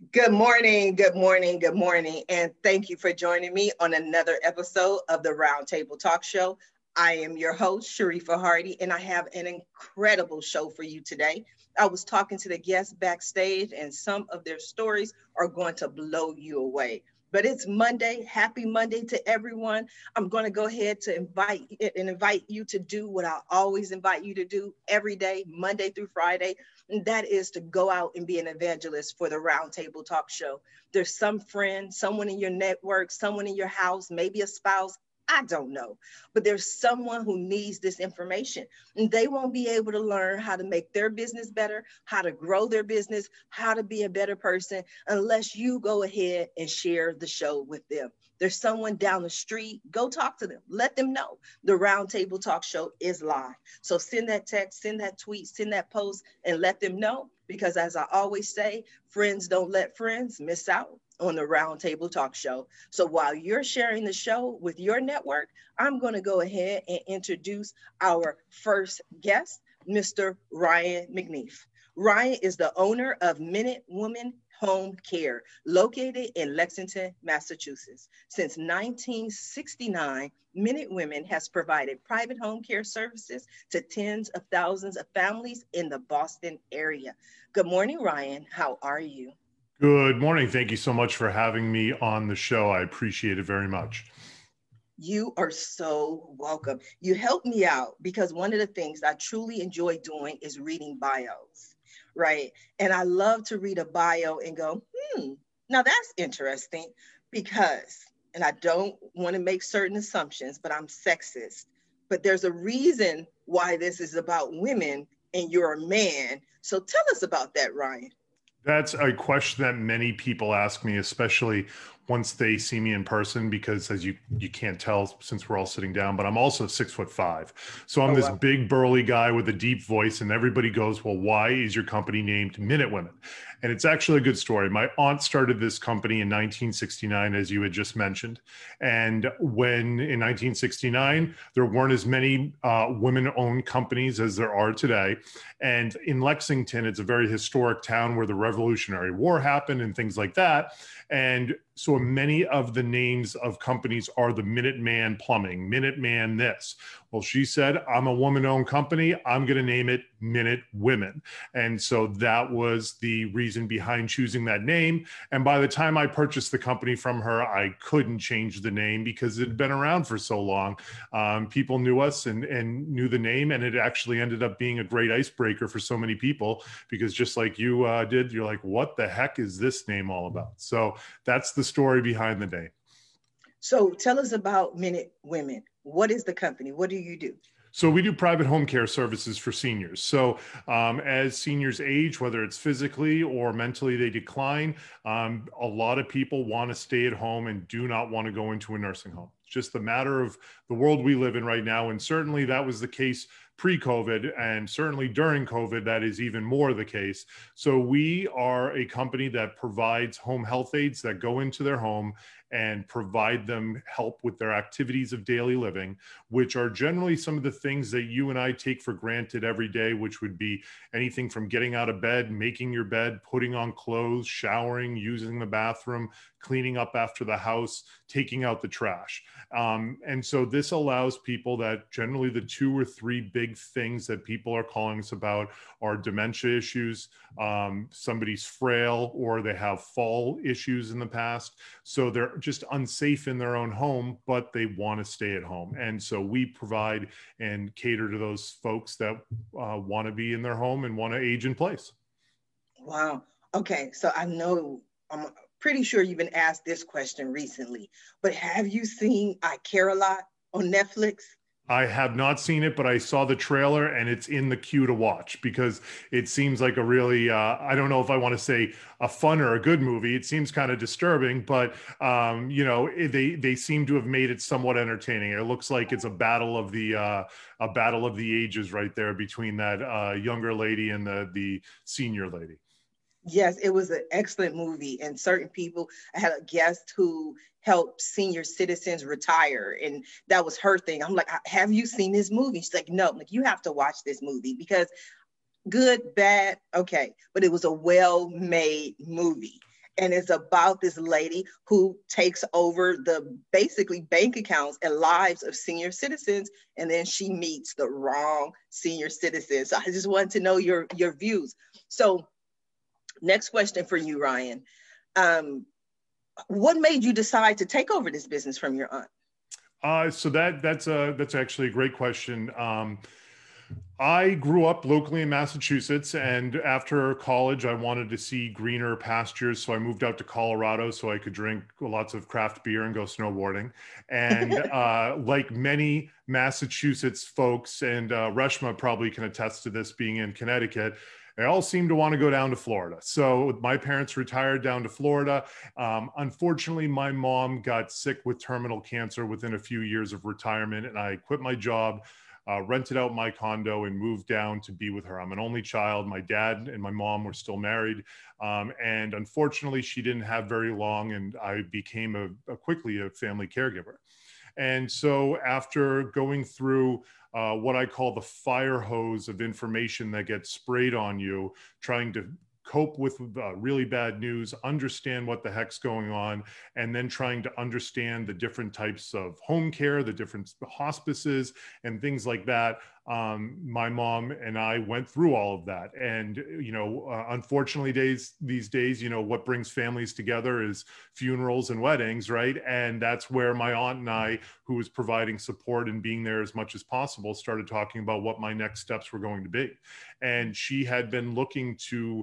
Good morning, good morning, good morning, and thank you for joining me on another episode of the Roundtable Talk Show. I am your host, Sharifa Hardy, and I have an incredible show for you today. I was talking to the guests backstage, and some of their stories are going to blow you away. But it's Monday. Happy Monday to everyone. I'm going to go ahead to invite you to do what I always invite you to do every day, Monday through Friday, and that is to go out and be an evangelist for the Roundtable Talk Show. There's some friend, someone in your network, someone in your house, maybe a spouse. I don't know, but there's someone who needs this information, and they won't be able to learn how to make their business better, how to grow their business, how to be a better person, unless you go ahead and share the show with them. There's someone down the street, go talk to them. Let them know the Roundtable Talk Show is live. So send that text, send that tweet, send that post, and let them know. Because as I always say, friends don't let friends miss out on the Roundtable Talk Show. So while you're sharing the show with your network, I'm going to go ahead and introduce our first guest, Mr. Ryan McNeef. Ryan is the owner of Minute Woman Home Care, located in Lexington, Massachusetts. Since 1969, Minute Women has provided private home care services to tens of thousands of families in the Boston area. Good morning, Ryan. How are you? Good morning. Thank you so much for having me on the show. I appreciate it very much. You are so welcome. You helped me out because one of the things I truly enjoy doing is reading bios, right? And I love to read a bio and go, now that's interesting because, and I don't want to make certain assumptions, but I'm sexist. But there's a reason why this is about women and you're a man. So tell us about that, Ryan. That's a question that many people ask me, especially once they see me in person, because as you can't tell since we're all sitting down, but I'm also 6'5". So I'm this Wow. big burly guy with a deep voice, and everybody goes, well, why is your company named Minute Women? And it's actually a good story. My aunt started this company in 1969, as you had just mentioned. And when in 1969, there weren't as many women-owned companies as there are today. And in Lexington, it's a very historic town where the Revolutionary War happened and things like that. And so many of the names of companies are the Minuteman Plumbing, Minuteman this. Well, she said, I'm a woman-owned company. I'm going to name it Minute Women. And so that was the reason behind choosing that name. And by the time I purchased the company from her, I couldn't change the name because it had been around for so long. People knew us and knew the name, and it actually ended up being a great icebreaker for so many people because just like you did, you're like, what the heck is this name all about? So that's the story behind the name. So tell us about Minute Women. What is the company? What do you do? So we do private home care services for seniors. So as seniors age, whether it's physically or mentally, they decline. A lot of people want to stay at home and do not want to go into a nursing home. It's just a matter of the world we live in right now. And certainly that was the case pre-COVID, and certainly during COVID, that is even more the case. So we are a company that provides home health aides that go into their home and provide them help with their activities of daily living, which are generally some of the things that you and I take for granted every day, which would be anything from getting out of bed, making your bed, putting on clothes, showering, using the bathroom, cleaning up after the house, taking out the trash. And so this allows people that generally the 2 or 3 big things that people are calling us about are dementia issues, somebody's frail, or they have fall issues in the past. So they're just unsafe in their own home, but they want to stay at home. And so we provide and cater to those folks that want to be in their home and want to age in place. Wow. Okay. So I know I'm pretty sure you've been asked this question recently, but have you seen I Care a Lot on Netflix? I have not seen it, but I saw the trailer and it's in the queue to watch because it seems like a really, I don't know if I want to say a fun or a good movie. It seems kind of disturbing, but they seem to have made it somewhat entertaining. It looks like it's a battle of the ages right there between that younger lady and the senior lady. Yes, it was an excellent movie. And certain people, I had a guest who helped senior citizens retire, and that was her thing. I'm like, have you seen this movie? She's like, no. I'm like, you have to watch this movie because good, bad, okay, but it was a well-made movie. And it's about this lady who takes over the basically bank accounts and lives of senior citizens, and then she meets the wrong senior citizens. So I just wanted to know your views. So next question for you, Ryan. What made you decide to take over this business from your aunt? So that's actually a great question. I grew up locally in Massachusetts, and after college, I wanted to see greener pastures. So I moved out to Colorado so I could drink lots of craft beer and go snowboarding. And like many Massachusetts folks, and Reshma probably can attest to this being in Connecticut, they all seem to want to go down to Florida. So my parents retired down to Florida. Unfortunately, my mom got sick with terminal cancer within a few years of retirement, and I quit my job, rented out my condo, and moved down to be with her. I'm an only child. My dad and my mom were still married. And unfortunately, she didn't have very long, and I became quickly a family caregiver. And so after going through what I call the fire hose of information that gets sprayed on you, trying to cope with really bad news, understand what the heck's going on, and then trying to understand the different types of home care, the different hospices and things like that. My mom and I went through all of that. And, unfortunately these days, what brings families together is funerals and weddings, right? And that's where my aunt and I, who was providing support and being there as much as possible, started talking about what my next steps were going to be. And she had been looking to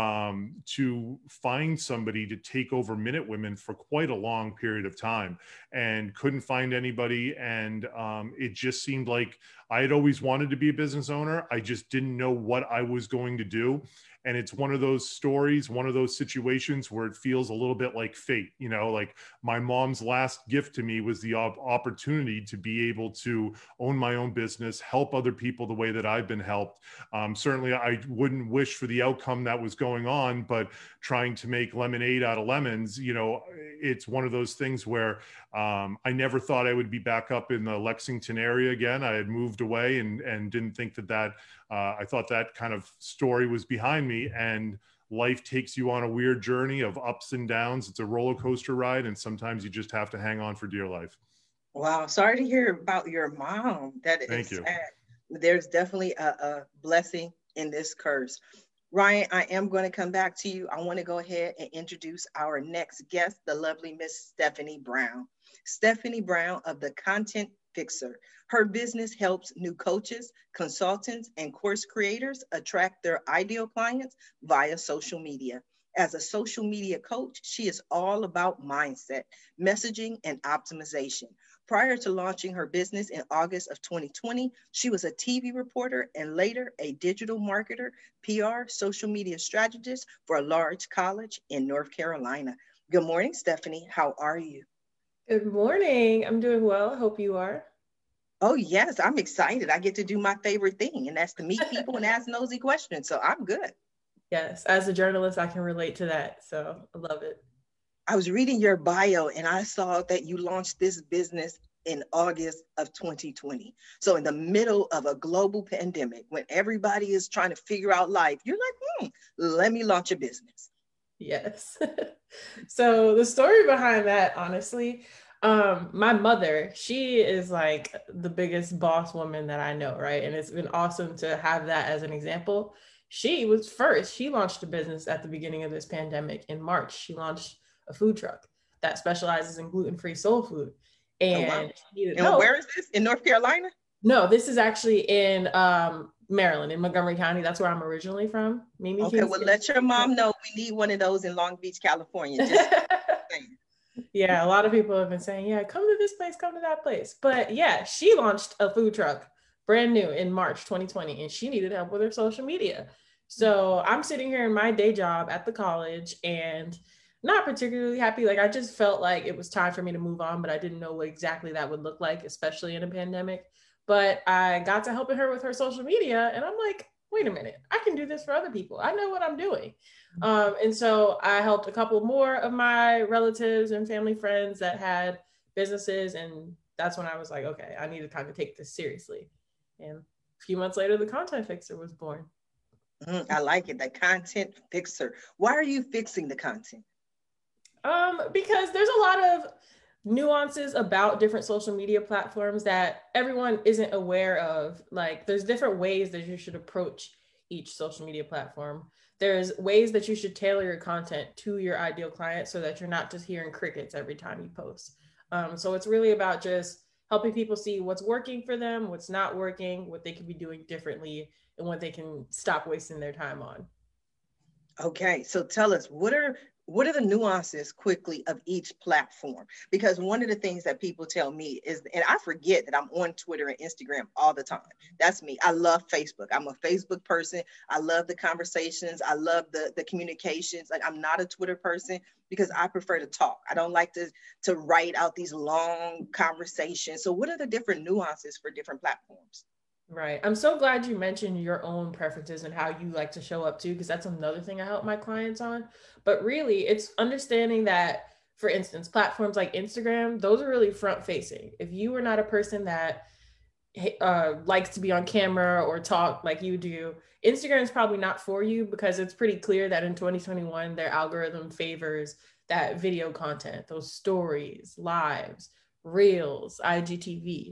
find somebody to take over Minute Women for quite a long period of time, and couldn't find anybody. And it just seemed like I had always wanted to be a business owner. I just didn't know what I was going to do. And it's one of those stories, one of those situations where it feels a little bit like fate, like my mom's last gift to me was the opportunity to be able to own my own business, help other people the way that I've been helped. Certainly, I wouldn't wish for the outcome that was going on, but trying to make lemonade out of lemons, it's one of those things where I never thought I would be back up in the Lexington area again. I had moved away and didn't think that I thought that kind of story was behind me. And life takes you on a weird journey of ups and downs. It's a roller coaster ride, and sometimes you just have to hang on for dear life. Wow, sorry to hear about your mom. That is Thank you. sad. There's definitely a blessing in this curse. Ryan, I am going to come back to you. I want to go ahead and introduce our next guest, the lovely Miss Stephanie Brown. Stephanie Brown of The Content Fixer. Her business helps new coaches, consultants, and course creators attract their ideal clients via social media. As a social media coach, she is all about mindset, messaging, and optimization. Prior to launching her business in August of 2020, she was a TV reporter and later a digital marketer, PR, social media strategist for a large college in North Carolina. Good morning, Stephanie. How are you? Good morning. I'm doing well. I hope you are. Oh, yes. I'm excited. I get to do my favorite thing, and that's to meet people and ask nosy questions. So I'm good. Yes. As a journalist, I can relate to that. So I love it. I was reading your bio and I saw that you launched this business in August of 2020. So in the middle of a global pandemic, when everybody is trying to figure out life, you're like, let me launch a business. Yes. So the story behind that, honestly, my mother, she is like the biggest boss woman that I know, right? And it's been awesome to have that as an example. She was first. She launched a business at the beginning of this pandemic in March. She launched a food truck that specializes in gluten-free soul food. And where is this? In North Carolina? No, this is actually in Maryland, in Montgomery County. That's where I'm originally from. Mimi. Okay, well, let your mom know we need one of those in Long Beach, California. Just yeah, a lot of people have been saying, yeah, come to this place, come to that place. But yeah, she launched a food truck brand new in March 2020, and she needed help with her social media. So I'm sitting here in my day job at the college and not particularly happy. Like, I just felt like it was time for me to move on, but I didn't know what exactly that would look like, especially in a pandemic. But I got to helping her with her social media, and I'm like, wait a minute, I can do this for other people. I know what I'm doing. And so I helped a couple more of my relatives and family friends that had businesses. And that's when I was like, okay, I need to kind of take this seriously. And a few months later, the Content Fixer was born. I like it, the Content Fixer. Why are you fixing the content? Because there's a lot of nuances about different social media platforms that everyone isn't aware of. Like, there's different ways that you should approach each social media platform. There's ways that you should tailor your content to your ideal client so that you're not just hearing crickets every time you post. So it's really about just helping people see what's working for them, what's not working, what they could be doing differently, and what they can stop wasting their time on. Okay, so tell us, what are the nuances quickly of each platform? Because one of the things that people tell me is, and I forget that I'm on Twitter and Instagram all the time. That's me. I love Facebook. I'm a Facebook person. I love the conversations. I love the communications. Like, I'm not a Twitter person because I prefer to talk. I don't like to write out these long conversations. So what are the different nuances for different platforms? Right. I'm so glad you mentioned your own preferences and how you like to show up too, because that's another thing I help my clients on. But really, it's understanding that, for instance, platforms like Instagram, those are really front facing. If you are not a person that likes to be on camera or talk like you do, Instagram is probably not for you, because it's pretty clear that in 2021, their algorithm favors that video content, those stories, lives, reels, IGTV.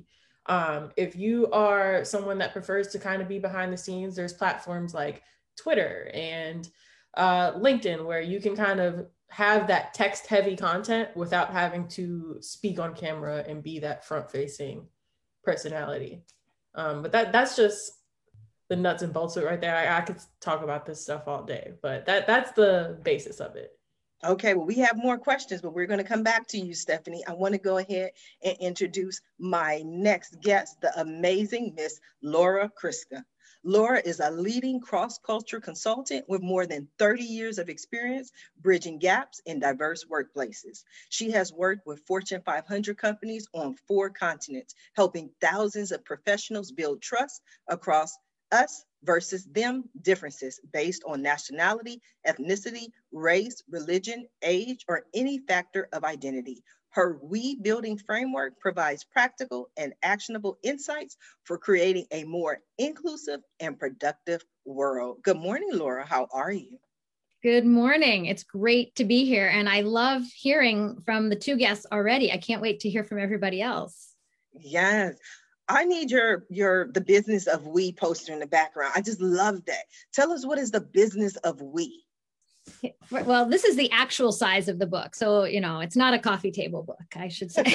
If you are someone that prefers to kind of be behind the scenes, there's platforms like Twitter and LinkedIn, where you can kind of have that text heavy content without having to speak on camera and be that front facing personality. But that's just the nuts and bolts of it right there. I could talk about this stuff all day, but that's the basis of it. Okay, well, we have more questions, but we're going to come back to you, Stephanie. I want to go ahead and introduce my next guest, the amazing Miss Laura Kryska. Laura is a leading cross-culture consultant with more than 30 years of experience bridging gaps in diverse workplaces. She has worked with Fortune 500 companies on 4 continents, helping thousands of professionals build trust across us versus them differences based on nationality, ethnicity, race, religion, age, or any factor of identity. Her We Building framework provides practical and actionable insights for creating a more inclusive and productive world. Good morning, Laura. How are you? Good morning. It's great to be here. And I love hearing from the 2 guests already. I can't wait to hear from everybody else. Yes. I need the business of we poster in the background. I just love that. Tell us, what is the business of we? Well, this is the actual size of the book. So, it's not a coffee table book, I should say.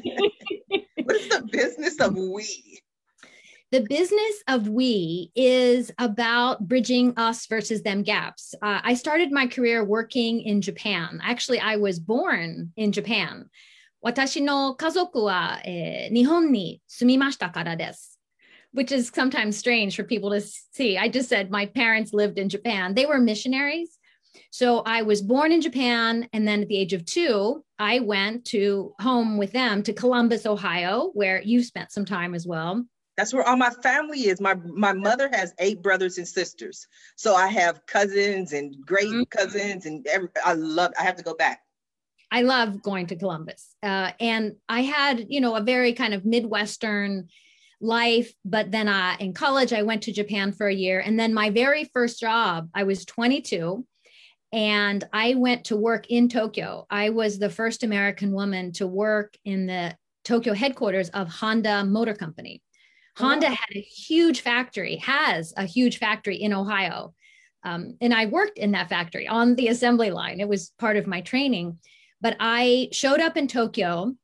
What is the business of we? The business of we is about bridging us versus them gaps. I started my career working in Japan. Actually, I was born in Japan. 私の家族は、日本に住みましたからです。Which is sometimes strange for people to see. I just said my parents lived in Japan. They were missionaries. So I was born in Japan. And then at the age of 2, I went to home with them to Columbus, Ohio, where you spent some time as well. That's where all my family is. My mother has 8 brothers and sisters. So I have cousins and great cousins, and I have to go back. I love going to Columbus. And I had, a very kind of Midwestern life. But then in college, I went to Japan for a year. And then my very first job, I was 22, and I went to work in Tokyo. I was the first American woman to work in the Tokyo headquarters of Honda Motor Company. Honda has a huge factory in Ohio. And I worked in that factory on the assembly line. It was part of my training. But I showed up in Tokyo,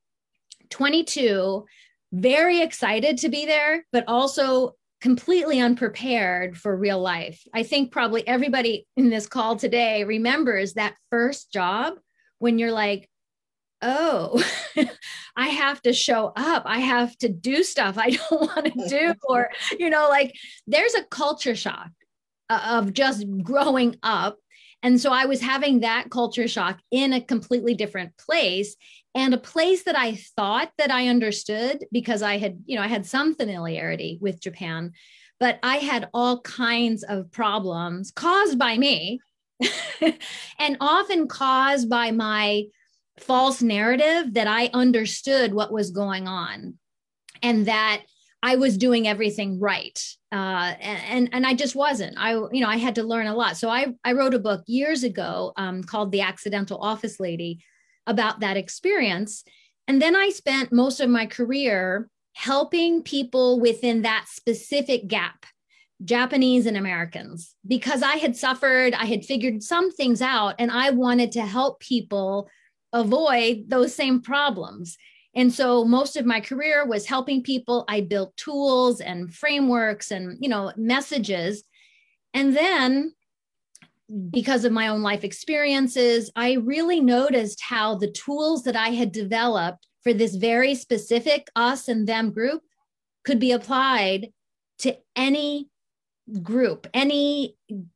22, very excited to be there, but also completely unprepared for real life. I think probably everybody in this call today remembers that first job when you're like, oh, I have to show up. I have to do stuff I don't want to do. Or, there's a culture shock of just growing up. And so I was having that culture shock in a completely different place, and a place that I thought that I understood because I had some familiarity with Japan, but I had all kinds of problems caused by me and often caused by my false narrative that I understood what was going on and that I was doing everything right. And I just wasn't. I had to learn a lot. So I wrote a book years ago called The Accidental Office Lady, about that experience. And then I spent most of my career helping people within that specific gap, Japanese and Americans, because I had suffered, I had figured some things out, and I wanted to help people avoid those same problems. And so most of my career was helping people. I built tools and frameworks and, messages. And then because of my own life experiences, I really noticed how the tools that I had developed for this very specific us and them group could be applied to any group, any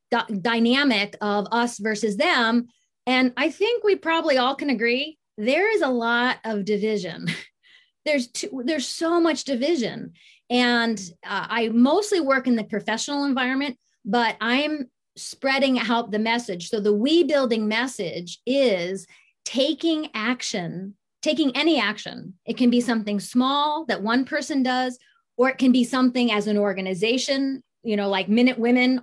dynamic of us versus them. And I think we probably all can agree there is a lot of division. There's so much division. And I mostly work in the professional environment, but I'm spreading out the message. So the we building message is taking action, taking any action. It can be something small that one person does, or it can be something as an organization, like Minute Women,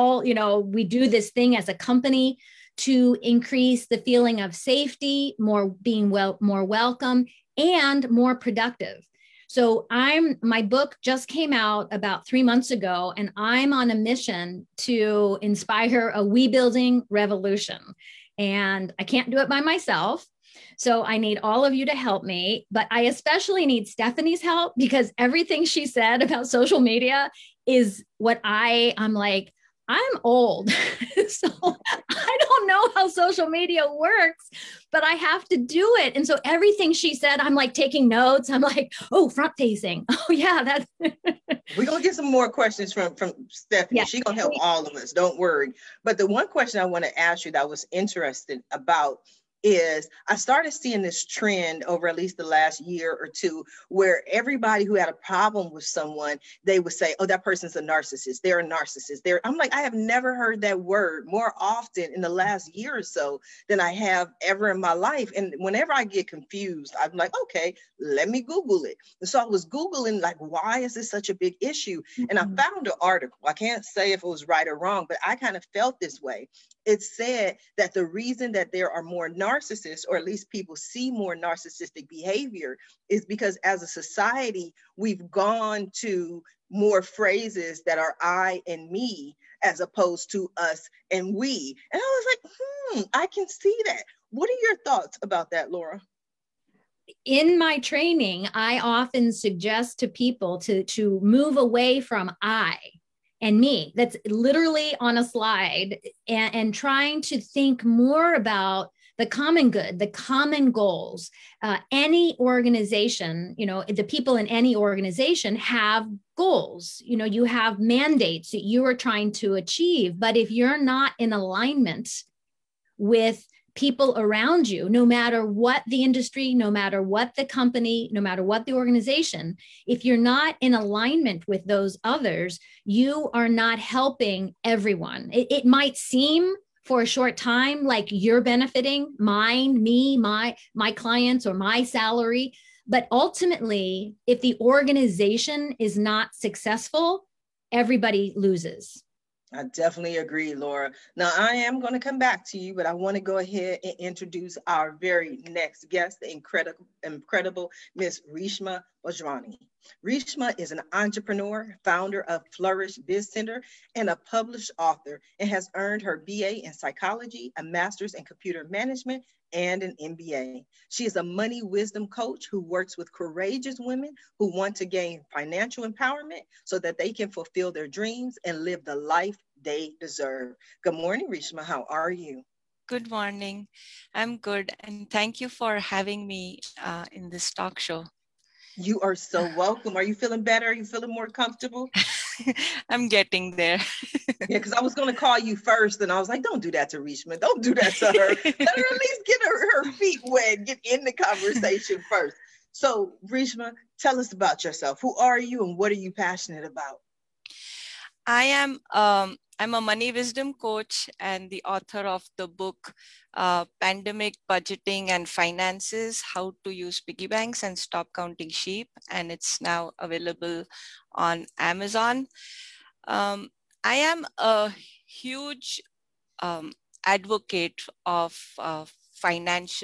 we do this thing as a company to increase the feeling of safety, more welcome, and more productive. So my book just came out about 3 months ago, and I'm on a mission to inspire a we building revolution. And I can't do it by myself. So I need all of you to help me, but I especially need Stephanie's help, because everything she said about social media is what I'm like, I'm old. So I don't know how social media works, but I have to do it. And so everything she said, I'm like taking notes. I'm like, oh, front facing. Oh yeah, that's. We're going to get some more questions from Stephanie. Yeah. She's going to help all of us. Don't worry. But the one question I want to ask you that I was interested about is I started seeing this trend over at least the last year or two, where everybody who had a problem with someone, they would say, oh, that person's a narcissist. They're a narcissist. I'm like, I have never heard that word more often in the last year or so than I have ever in my life. And whenever I get confused, I'm like, okay, let me Google it. And so I was Googling, like, why is this such a big issue? Mm-hmm. And I found an article. I can't say if it was right or wrong, but I kind of felt this way. It said that the reason that there are more narcissists, or at least people see more narcissistic behavior, is because as a society, we've gone to more phrases that are I and me, as opposed to us and we. And I was like, I can see that. What are your thoughts about that, Laura? In my training, I often suggest to people to move away from I and me. That's literally on a slide, and trying to think more about the common good, the common goals. Any organization, the people in any organization have goals. You have mandates that you are trying to achieve. But if you're not in alignment with people around you, no matter what the industry, no matter what the company, no matter what the organization, if you're not in alignment with those others, you are not helping everyone. It might seem for a short time like you're benefiting me, my clients, or my salary. But ultimately, if the organization is not successful, everybody loses. I definitely agree, Laura. Now, I am going to come back to you, but I want to go ahead and introduce our very next guest, the incredible Miss Reshma Bajrani. Reshma is an entrepreneur, founder of Flourish Biz Center, and a published author, and has earned her BA in psychology, a master's in computer management, and an MBA. She is a money wisdom coach who works with courageous women who want to gain financial empowerment so that they can fulfill their dreams and live the life they deserve. Good morning, Reshma. How are you? Good morning. I'm good. And thank you for having me in this talk show. You are so welcome. Are you feeling better? Are you feeling more comfortable? I'm getting there. Yeah, because I was going to call you first, and I was like, don't do that to Reshma. Don't do that to her. Let her at least get her feet wet, get in the conversation first. So, Reshma, tell us about yourself. Who are you, and what are you passionate about? I'm a money wisdom coach and the author of the book, Pandemic Budgeting and Finances, How to Use Piggy Banks and Stop Counting Sheep. And it's now available on Amazon. I am a huge advocate of financial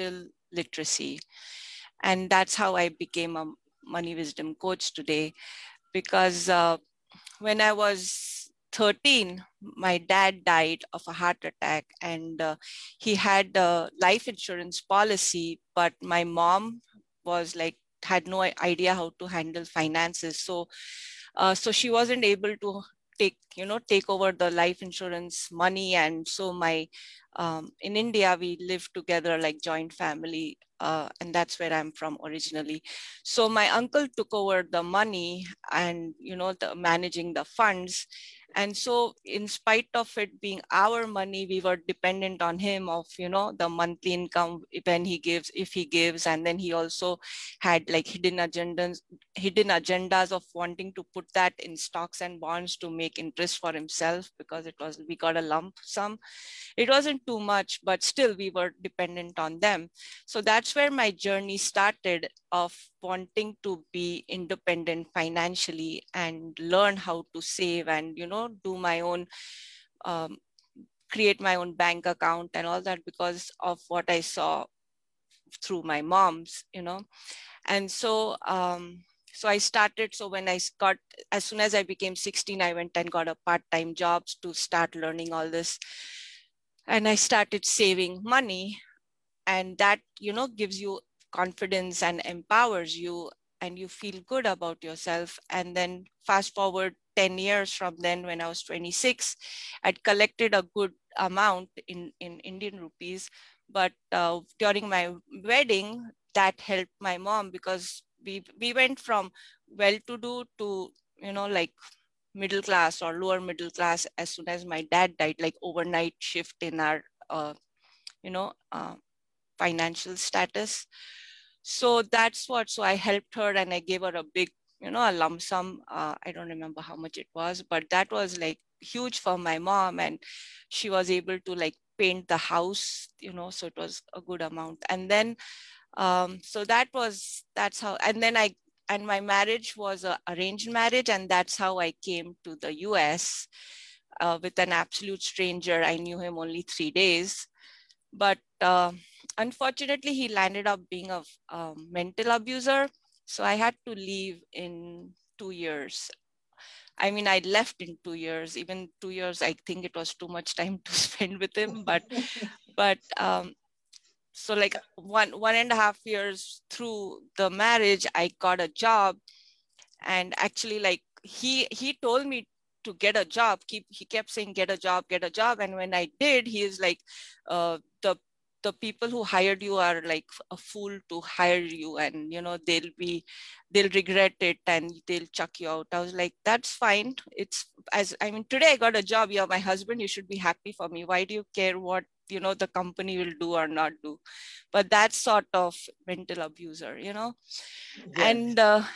literacy. And that's how I became a money wisdom coach today, because when I was 13, my dad died of a heart attack, and he had a life insurance policy, but my mom was like, had no idea how to handle finances. So she wasn't able to take over the life insurance money. And so in India, we live together like joint family. And that's where I'm from originally. So my uncle took over the money and, managing the funds. And so in spite of it being our money, we were dependent on him of, the monthly income when he gives, if he gives. And then he also had like hidden agendas of wanting to put that in stocks and bonds to make interest for himself, because we got a lump sum. It wasn't too much, but still we were dependent on them. So that's where my journey started of wanting to be independent financially and learn how to save and, do my own, create my own bank account and all that, because of what I saw through my mom's, And so, so I started, so when as soon as I became 16, I went and got a part-time job to start learning all this. And I started saving money, and that, gives you confidence and empowers you, and you feel good about yourself. And then fast forward 10 years from then, when I was 26, I'd collected a good amount in Indian rupees. But during my wedding, that helped my mom, because we went from well-to-do to, like middle class or lower middle class as soon as my dad died, like overnight shift in our, financial status. So so I helped her, and I gave her a big, a lump sum. I don't remember how much it was, but that was like huge for my mom. And she was able to like paint the house, so it was a good amount. And then, so that's how, and my marriage was an arranged marriage. And that's how I came to the US with an absolute stranger. I knew him only 3 days. But unfortunately, he landed up being a mental abuser. So I had to leave in 2 years. I mean, I left in 2 years. Even 2 years, I think it was too much time to spend with him. But so like 1.5 years through the marriage, I got a job. And actually, like he told me to get a job. He kept saying, get a job. And when I did, he is like, the people who hired you are like a fool to hire you, and they'll regret it and they'll chuck you out. I was like, that's fine. Today I got a job. You're my husband. You should be happy for me. Why do you care what the company will do or not do? But that's sort of mental abuser, Yes. And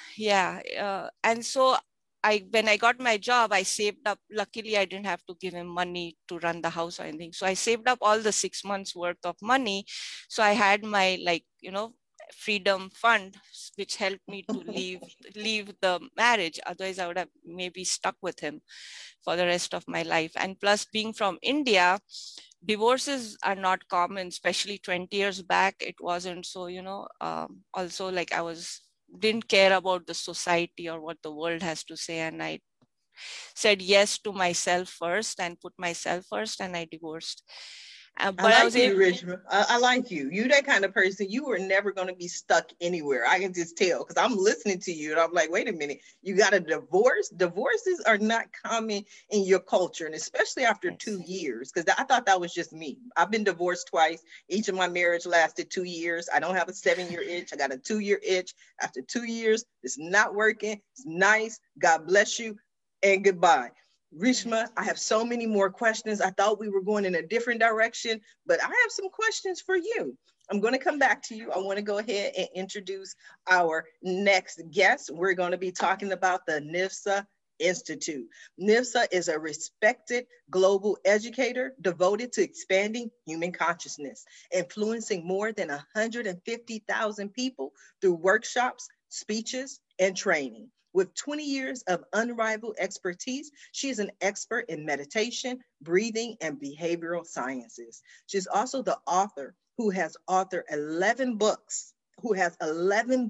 and so when I got my job, I saved up. Luckily, I didn't have to give him money to run the house or anything. So I saved up all the 6 months worth of money. So I had my freedom fund, which helped me to leave the marriage. Otherwise, I would have maybe stuck with him for the rest of my life. And plus, being from India, divorces are not common, especially 20 years back. It wasn't. So, also like didn't care about the society or what the world has to say. And I said yes to myself first and put myself first, and I divorced. But I like you, Rishma. I like you. You that kind of person. You were never going to be stuck anywhere. I can just tell, because I'm listening to you and I'm like, wait a minute. You got a divorce? Divorces are not common in your culture, and especially after 2 years, because I thought that was just me. I've been divorced twice. Each of my marriage lasted 2 years. I don't have a 7-year itch. I got a 2-year itch. After 2 years, it's not working. It's nice. God bless you, and goodbye. Rishma, I have so many more questions. I thought we were going in a different direction, but I have some questions for you. I'm going to come back to you. I want to go ahead and introduce our next guest. We're going to be talking about the NIFSA Institute. NIFSA is a respected global educator devoted to expanding human consciousness, influencing more than 150,000 people through workshops, speeches, and training. With 20 years of unrivaled expertise, she is an expert in meditation, breathing, and behavioral sciences. She's also the author who has authored 11 books, who has 11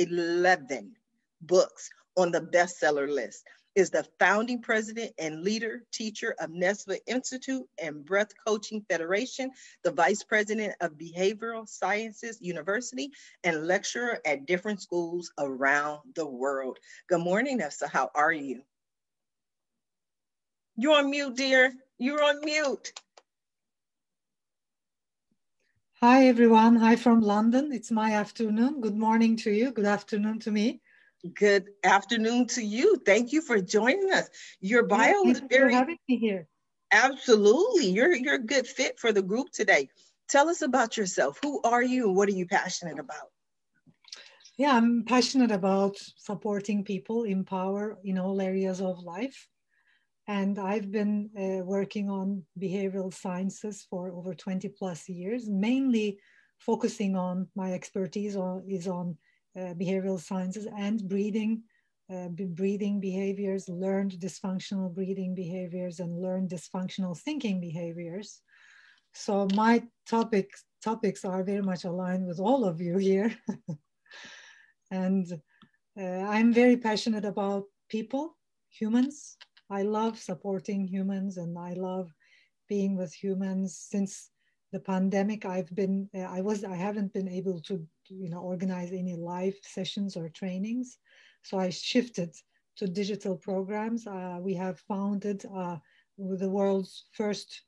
books on the bestseller list, is the founding president and leader teacher of Nesva Institute and Breath Coaching Federation, the vice president of Behavioral Sciences University, and lecturer at different schools around the world. Good morning, Nefsa. How are you? You're on mute, dear. You're on mute. Hi, everyone. Hi from London. It's my afternoon. Good morning to you. Good afternoon to me. Good afternoon to you. Thank you for joining us. Your bio is very... for having me here. Absolutely. You're a good fit for the group today. Tell us about yourself. Who are you and what are you passionate about? Yeah, I'm passionate about supporting people in power in all areas of life. And I've been working on behavioral sciences for over 20 plus years, mainly focusing on my expertise is on behavioral sciences and breathing behaviors, learned dysfunctional breathing behaviors, and learned dysfunctional thinking behaviors. So my topics are very much aligned with all of you here. And I'm very passionate about people, humans. I love supporting humans and I love being with humans. Since the pandemic, I haven't been able to organize any live sessions or trainings. So I shifted to digital programs. We have founded the world's first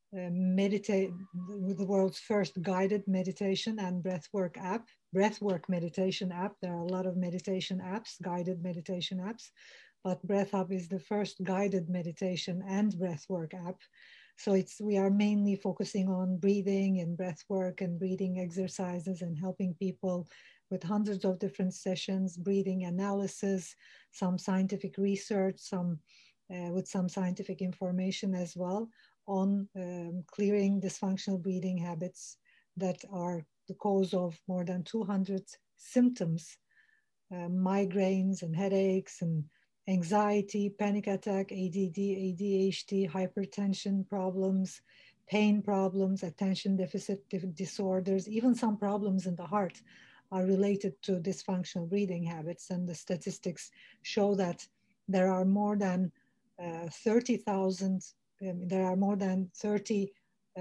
guided meditation and breathwork meditation app. There are a lot of meditation apps, guided meditation apps, but BreathHub is the first guided meditation and breathwork app. So we are mainly focusing on breathing and breathwork and breathing exercises and helping people with hundreds of different sessions, breathing analysis, some scientific research, with some scientific information as well on clearing dysfunctional breathing habits that are the cause of more than 200 symptoms, migraines and headaches and anxiety, panic attack, ADD, ADHD, hypertension problems, pain problems, attention deficit disorders, even some problems in the heart are related to dysfunctional breathing habits. And the statistics show that there are more than 30,000, there are more than 30,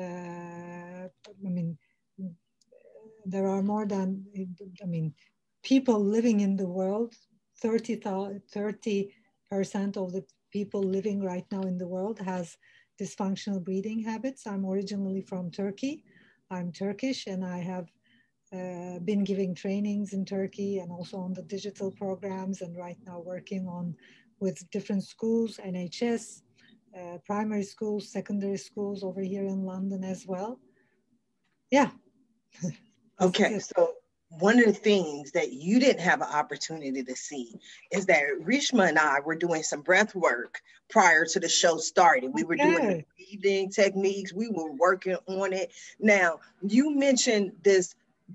people living in the world, 30% of the people living right now in the world has dysfunctional breathing habits. I'm originally from Turkey. I'm Turkish and I have been giving trainings in Turkey and also on the digital programs, and right now working with different schools, NHS, primary schools, secondary schools over here in London as well. Yeah. Okay, so one of the things that you didn't have an opportunity to see is that Rishma and I were doing some breath work prior to the show starting. We were doing the breathing techniques. We were working on it. Now, you mentioned this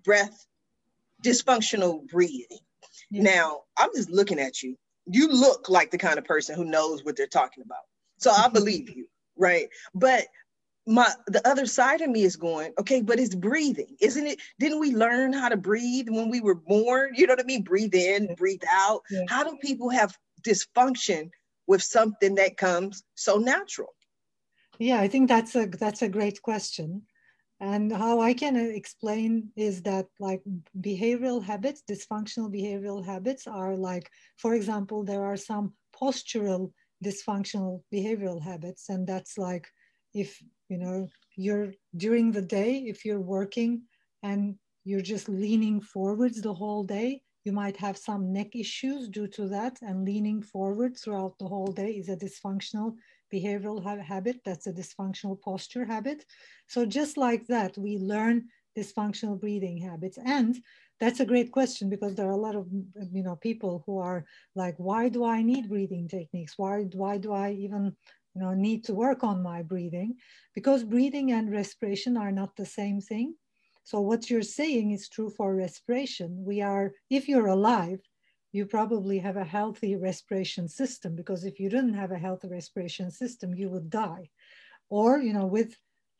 dysfunctional breathing. Yeah. Now, I'm just looking at you. You look like the kind of person who knows what they're talking about. So I believe you, right? But the other side of me is going, okay, but it's breathing, isn't it? Didn't we learn how to breathe when we were born? You know what I mean? Breathe in, breathe out. Yeah. How do people have dysfunction with something that comes so natural? Yeah, I think that's a great question. And how I can explain is that like behavioral habits, dysfunctional behavioral habits are like, for example, there are some postural dysfunctional behavioral habits. And that's like, if you're during the day, if you're working and you're just leaning forwards the whole day, you might have some neck issues due to that. And leaning forward throughout the whole day is a dysfunctional behavioral habit. That's a dysfunctional posture habit. So just like that, we learn dysfunctional breathing habits. And that's a great question, because there are a lot of people who are like, why do I need breathing techniques? Why do I even need to work on my breathing? Because breathing and respiration are not the same thing. So what you're saying is true for respiration. If you're alive, you probably have a healthy respiration system, because if you didn't have a healthy respiration system, you would die. Or, with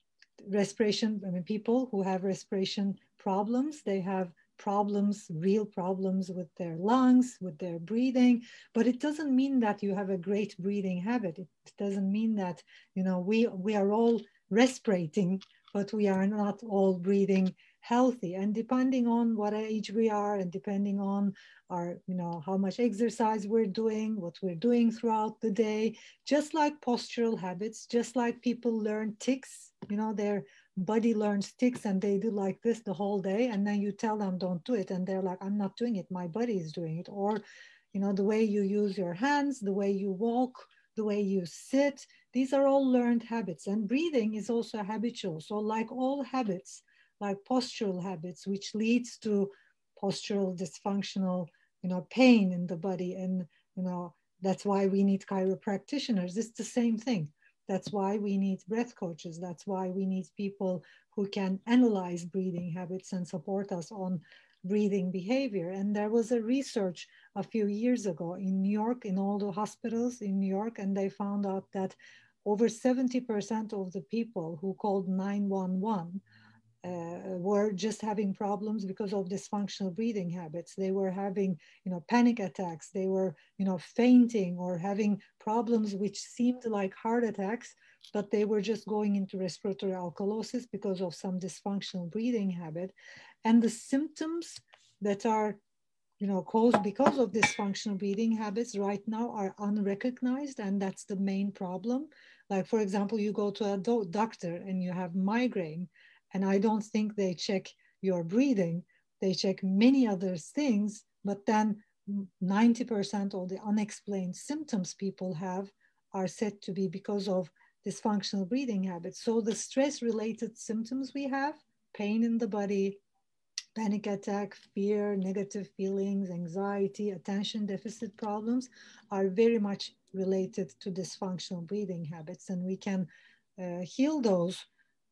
respiration, I mean, people who have respiration problems, they have problems, real problems with their lungs, with their breathing, but it doesn't mean that you have a great breathing habit. It doesn't mean that, we are all respirating, but we are not all breathing healthy. And depending on what age we are, and depending on our, how much exercise we're doing, what we're doing throughout the day, just like postural habits, just like people learn tics, their body learns tics and they do like this the whole day, and then you tell them don't do it and they're like, I'm not doing it, my body is doing it. Or the way you use your hands, the way you walk, the way you sit, these are all learned habits. And breathing is also habitual. So like all habits, like postural habits, which leads to postural dysfunctional pain in the body, and that's why we need chiropractitioners. It's the same thing. That's why we need breath coaches. That's why we need people who can analyze breathing habits and support us on breathing behavior. And there was a research a few years ago in New York, in all the hospitals in New York, and they found out that over 70% of the people who called 911 were just having problems because of dysfunctional breathing habits. They were having, panic attacks. They were, fainting or having problems which seemed like heart attacks, but they were just going into respiratory alkalosis because of some dysfunctional breathing habit. And the symptoms that are, caused because of dysfunctional breathing habits right now are unrecognized, and that's the main problem. Like, for example, you go to a doctor and you have migraine, and I don't think they check your breathing. They check many other things, but then 90% of the unexplained symptoms people have are said to be because of dysfunctional breathing habits. So the stress-related symptoms we have, pain in the body, panic attack, fear, negative feelings, anxiety, attention deficit problems, are very much related to dysfunctional breathing habits. And we can heal those,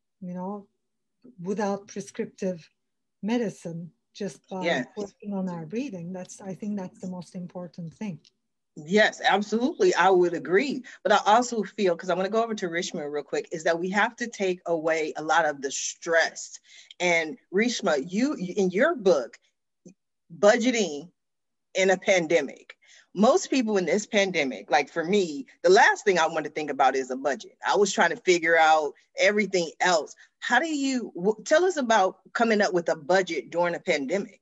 without prescriptive medicine, just by working on our breathing. I think that's the most important thing. Yes, absolutely. I would agree. But I also feel, because I'm going to go over to Reshma real quick, is that we have to take away a lot of the stress. And Reshma, you in your book, Budgeting in a Pandemic, most people in this pandemic, like for me, the last thing I want to think about is a budget. I was trying to figure out everything else. How do you tell us about coming up with a budget during a pandemic?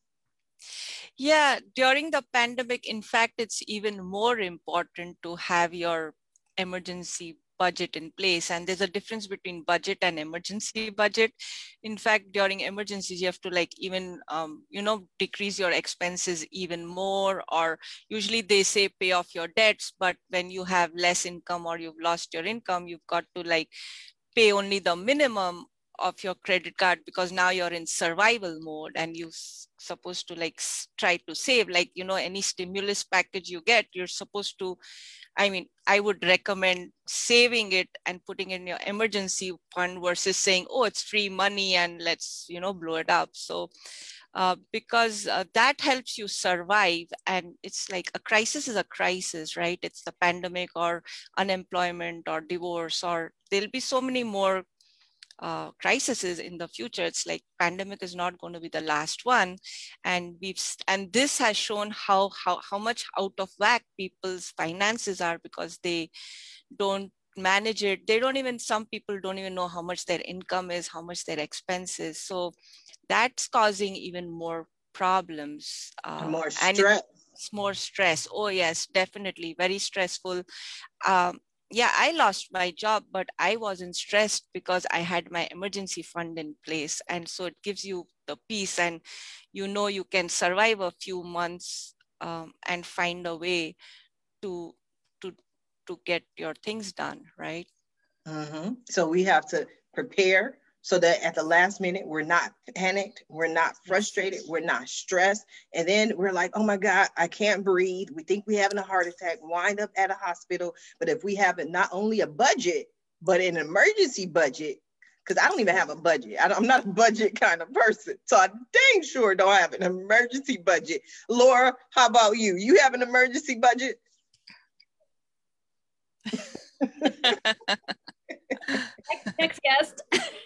Yeah, during the pandemic, in fact, it's even more important to have your emergency budget in place. And there's a difference between budget and emergency budget. In fact, during emergencies, you have to even, decrease your expenses even more, or usually they say pay off your debts. But when you have less income or you've lost your income, you've got to pay only the minimum of your credit card, because now you're in survival mode and you're supposed to try to save. Any stimulus package you get, you're supposed to, I would recommend saving it and putting it in your emergency fund versus saying, oh, it's free money and let's, blow it up. So because that helps you survive. And it's like a crisis is a crisis, right? It's the pandemic or unemployment or divorce, or there'll be so many more crises in the future. It's like pandemic is not going to be the last one, and this has shown how much out of whack people's finances are, because they don't manage it. Some people don't even know how much their income is, how much their expenses. So that's causing even more problems. More stress. More stress. Oh yes, definitely, very stressful. Yeah, I lost my job, but I wasn't stressed because I had my emergency fund in place. And so it gives you the peace, and you can survive a few months and find a way to get your things done, right? Mm-hmm. So we have to prepare so that at the last minute, we're not panicked, we're not frustrated, we're not stressed. And then we're like, oh my God, I can't breathe. We think we're having a heart attack, wind up at a hospital. But if we have not only a budget, but an emergency budget, because I don't even have a budget. I'm not a budget kind of person. So I dang sure don't have an emergency budget. Laura, how about you? You have an emergency budget? Next guest.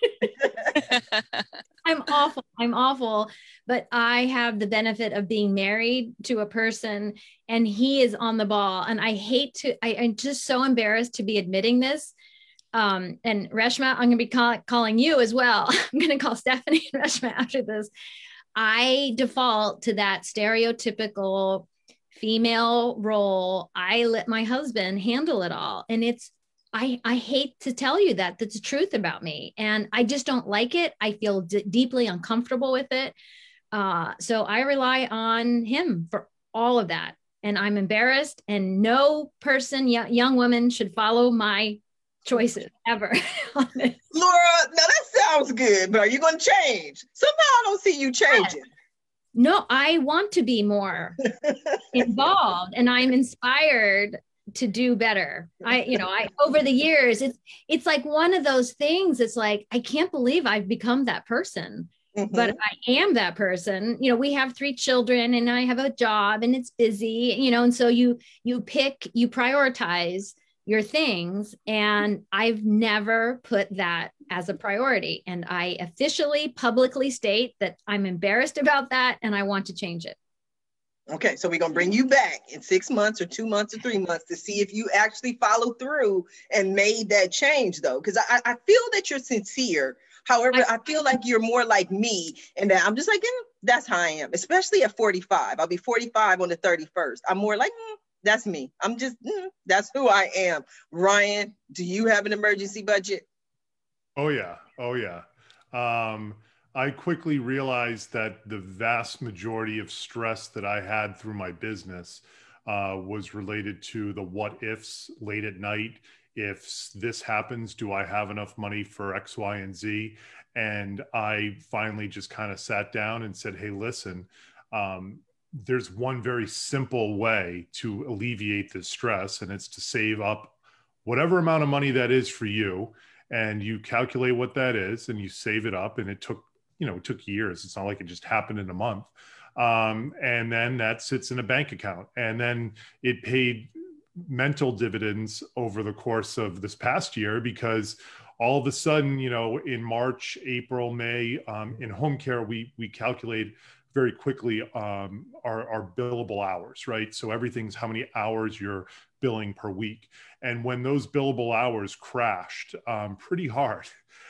I'm awful, but I have the benefit of being married to a person and he is on the ball. And I'm just so embarrassed to be admitting this. And Reshma, I'm going to be calling you as well. I'm going to call Stephanie and Reshma after this. I default to that stereotypical female role. I let my husband handle it all. And I hate to tell you that that's the truth about me. And I just don't like it. I feel deeply uncomfortable with it. So I rely on him for all of that. And I'm embarrassed, and no person, young woman should follow my choices ever. Laura, now that sounds good, but are you going to change? Somehow I don't see you changing. No, I want to be more involved, and I'm inspired to do better. I over the years, it's like one of those things. It's like, I can't believe I've become that person, but I am that person. We have 3 children and I have a job and it's busy, and so you prioritize your things. And I've never put that as a priority. And I officially, publicly state that I'm embarrassed about that and I want to change it. Okay, so we're going to bring you back in 6 months or 2 months or 3 months to see if you actually followed through and made that change, though, because I feel that you're sincere. However, I feel like you're more like me, and that I'm just like, that's how I am, especially at 45. I'll be 45 on the 31st. I'm more like, that's me. I'm just, that's who I am. Ryan, do you have an emergency budget? Oh, yeah. I quickly realized that the vast majority of stress that I had through my business was related to the what ifs late at night. If this happens, do I have enough money for X, Y, and Z? And I finally just kind of sat down and said, hey, listen, there's one very simple way to alleviate this stress, and it's to save up whatever amount of money that is for you. And you calculate what that is and you save it up. And it took years. It's not like it just happened in a month. And then that sits in a bank account. And then it paid mental dividends over the course of this past year, because all of a sudden, in March, April, May, in home care, we calculate very quickly our billable hours, right? So everything's how many hours you're billing per week. And when those billable hours crashed pretty hard,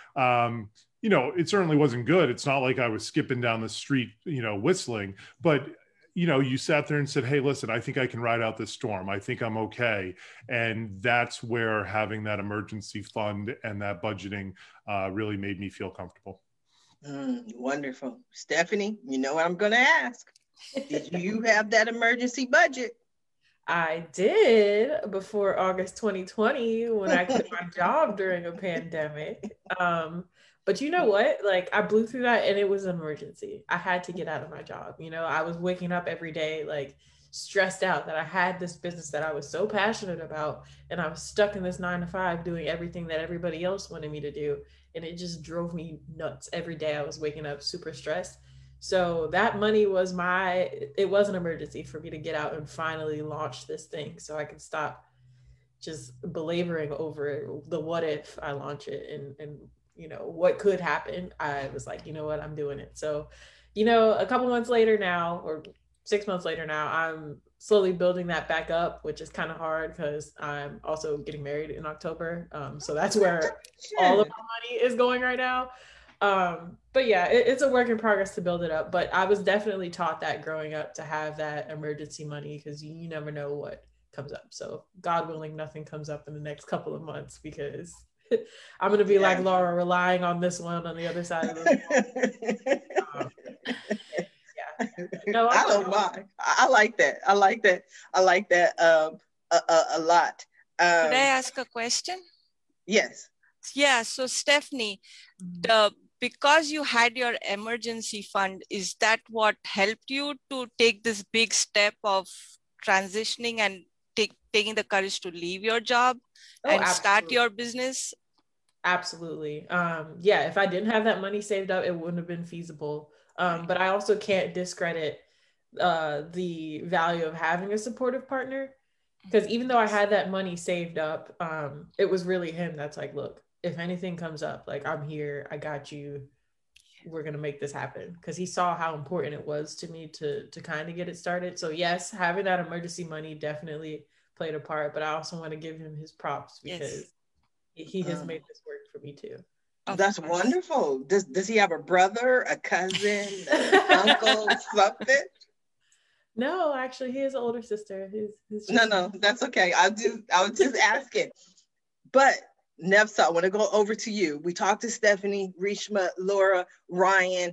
it certainly wasn't good. It's not like I was skipping down the street, whistling, but you sat there and said, hey, listen, I think I can ride out this storm. I think I'm okay. And that's where having that emergency fund and that budgeting really made me feel comfortable. Wonderful. Stephanie, you know what I'm going to ask. Did you have that emergency budget? I did before August 2020 when I quit my job during a pandemic. But you know what? Like, I blew through that and it was an emergency. I had to get out of my job. I was waking up every day, like, stressed out that I had this business that I was so passionate about, and I was stuck in this 9-to-5 doing everything that everybody else wanted me to do. And it just drove me nuts. Every day I was waking up super stressed. So that money was it was an emergency for me to get out and finally launch this thing so I could stop just belaboring over the what if I launch it and what could happen. I was like, you know what, I'm doing it. So, a couple months later now, or 6 months later now, I'm slowly building that back up, which is kind of hard because I'm also getting married in October. So that's where all of my money is going right now. But yeah, it's a work in progress to build it up. But I was definitely taught that growing up, to have that emergency money, because you never know what comes up. So God willing, nothing comes up in the next couple of months, because I'm going to be like Laura, relying on this one on the other side of the No, I don't mind. I like that. I like that a lot. Could I ask a question? Yes. Yeah. So Stephanie, because you had your emergency fund, is that what helped you to take this big step of transitioning and taking the courage to leave your job and start your business? Absolutely. Yeah, if I didn't have that money saved up, it wouldn't have been feasible. But I also can't discredit the value of having a supportive partner, because even though I had that money saved up, it was really him that's like, look, if anything comes up, like, I'm here, I got you, we're gonna make this happen. Because he saw how important it was to me to kind of get it started. So yes, having that emergency money definitely played a part, but I also want to give him his props because he has made this work for me too. That's wonderful. Does he have a brother, a cousin, uncle, something? No, actually, he has an older sister. No, that's okay. I was just asking. But Nefsa, I want to go over to you. We talked to Stephanie, Reshma, Laura, Ryan.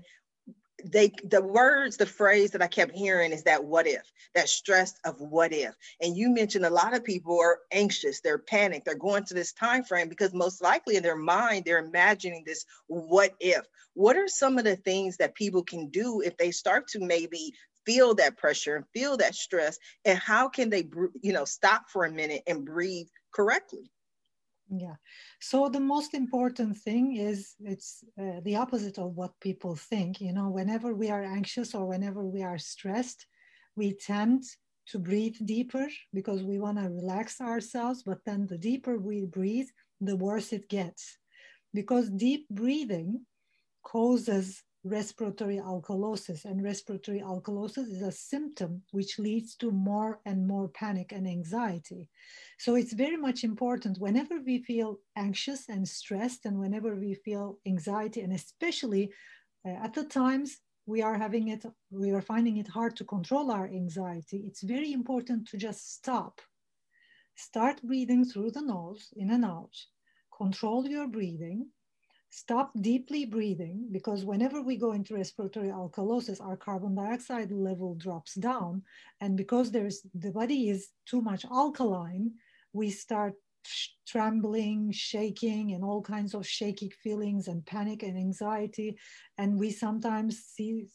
The phrase that I kept hearing is that what if, that stress of what if. And you mentioned a lot of people are anxious, they're panicked, they're going to this time frame because most likely in their mind, they're imagining this what if. What are some of the things that people can do if they start to maybe feel that pressure and feel that stress, and how can they, stop for a minute and breathe correctly? Yeah. So the most important thing is it's the opposite of what people think. Whenever we are anxious or whenever we are stressed, we tend to breathe deeper because we want to relax ourselves. But then the deeper we breathe, the worse it gets, because deep breathing causes respiratory alkalosis, and respiratory alkalosis is a symptom which leads to more and more panic and anxiety. So it's very much important whenever we feel anxious and stressed, and whenever we feel anxiety, and especially at the times we are finding it hard to control our anxiety, it's very important to just start breathing through the nose, in and out, control your breathing. Stop deeply breathing, because whenever we go into respiratory alkalosis, our carbon dioxide level drops down. And because the body is too much alkaline, we start trembling, shaking, and all kinds of shaky feelings and panic and anxiety. And we sometimes see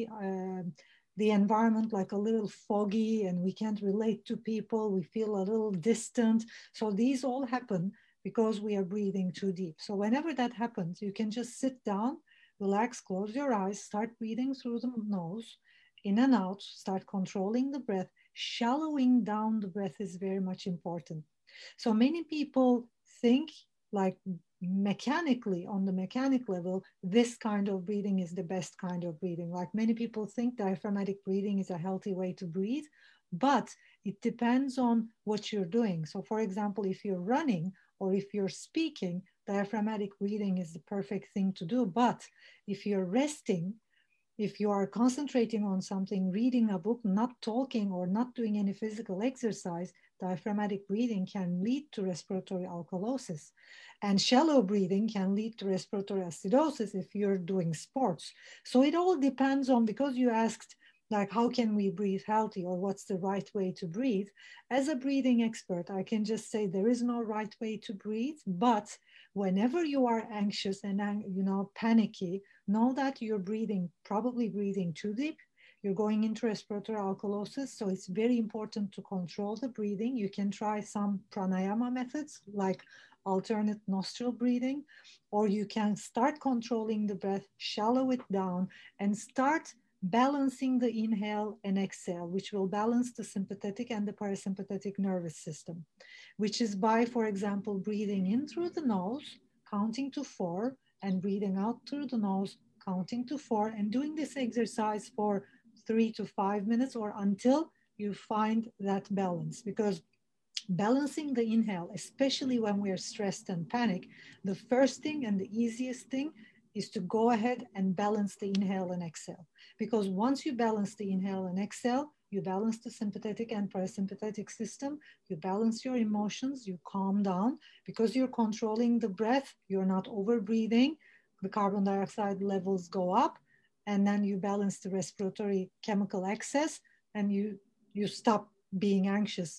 the environment like a little foggy, and we can't relate to people. We feel a little distant. So these all happen because we are breathing too deep. So whenever that happens, you can just sit down, relax, close your eyes, start breathing through the nose, in and out, start controlling the breath. Shallowing down the breath is very much important. So many people think like mechanically, on the mechanic level, this kind of breathing is the best kind of breathing. Like many people think diaphragmatic breathing is a healthy way to breathe, but it depends on what you're doing. So for example, if you're running, or if you're speaking, diaphragmatic breathing is the perfect thing to do. But if you're resting, if you are concentrating on something, reading a book, not talking or not doing any physical exercise, diaphragmatic breathing can lead to respiratory alkalosis. And shallow breathing can lead to respiratory acidosis if you're doing sports. So it all depends on, because you asked, like, how can we breathe healthy, or what's the right way to breathe? As a breathing expert, I can just say there is no right way to breathe, but whenever you are anxious and panicky, know that you're probably breathing too deep. You're going into respiratory alkalosis, so it's very important to control the breathing. You can try some pranayama methods like alternate nostril breathing, or you can start controlling the breath, shallow it down, and start balancing the inhale and exhale, which will balance the sympathetic and the parasympathetic nervous system, which is by, for example, breathing in through the nose, counting to 4, and breathing out through the nose, counting to 4, and doing this exercise for 3 to 5 minutes, or until you find that balance. Because balancing the inhale, especially when we're stressed and panic, the first thing and the easiest thing is to go ahead and balance the inhale and exhale. Because once you balance the inhale and exhale, you balance the sympathetic and parasympathetic system, you balance your emotions, you calm down. Because you're controlling the breath, you're not over breathing, the carbon dioxide levels go up, and then you balance the respiratory chemical excess, and you stop being anxious.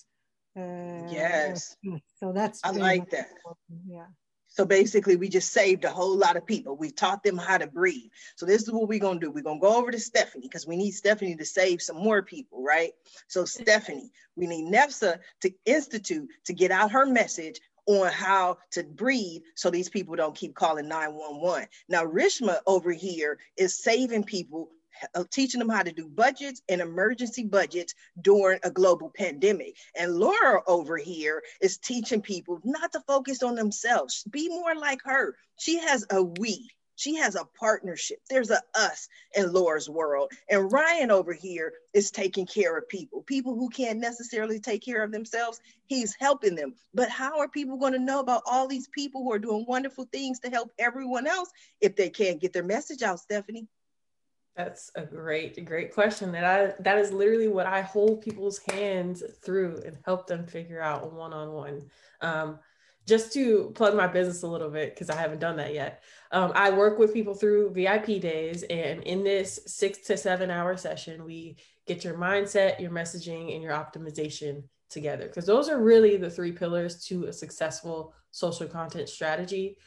Yes. So that's, I like that. important. Yeah. So basically, we just saved a whole lot of people. We taught them how to breathe. So this is what we're going to do. We're going to go over to Stephanie, because we need Stephanie to save some more people, right? So Stephanie, we need Nefsa to institute, to get out her message on how to breathe so these people don't keep calling 911. Now, Reshma over here is saving people, teaching them how to do budgets and emergency budgets during a global pandemic. And Laura over here is teaching people not to focus on themselves. Be more like her. She has a we. She has a partnership. There's a us in Laura's world. And Ryan over here is taking care of people who can't necessarily take care of themselves. He's helping them. But how are people going to know about all these people who are doing wonderful things to help everyone else if they can't get their message out, Stephanie? That's a great question. That is literally what I hold people's hands through and help them figure out one-on-one. Just to plug my business a little bit, because I haven't done that yet. I work with people through VIP days, and in this 6 to 7 hour session, we get your mindset, your messaging, and your optimization together. Because those are really the 3 pillars to a successful social content strategy.